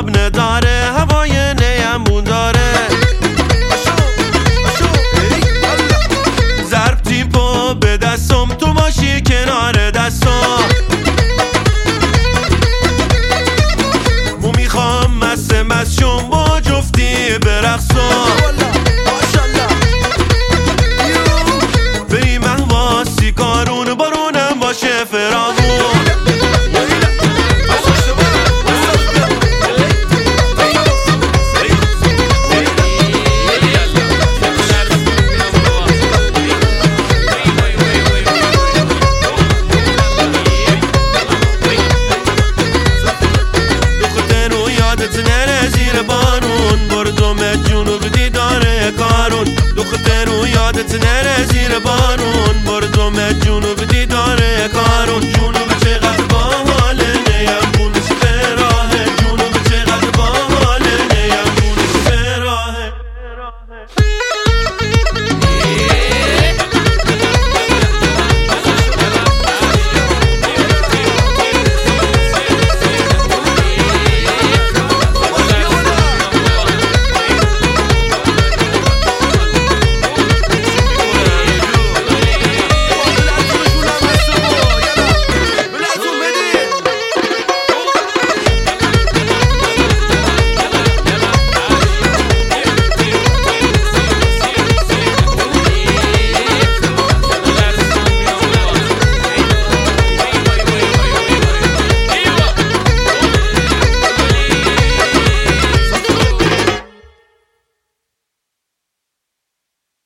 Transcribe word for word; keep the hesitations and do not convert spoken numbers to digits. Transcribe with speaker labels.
Speaker 1: آب نداره، هوای نیمون داره. ضرب تیپو به دستم، تو باشی کنار دستم. مو میخوام مست مست شم با جفتی برقصم. بریم احواسی کارون، بارونم باشه فراغون. زیر بارون بردم جنوب دیدار کارون. دختر و یادت نره زیر بارون بردم جنوب دیدار کارون. جنوب چقدر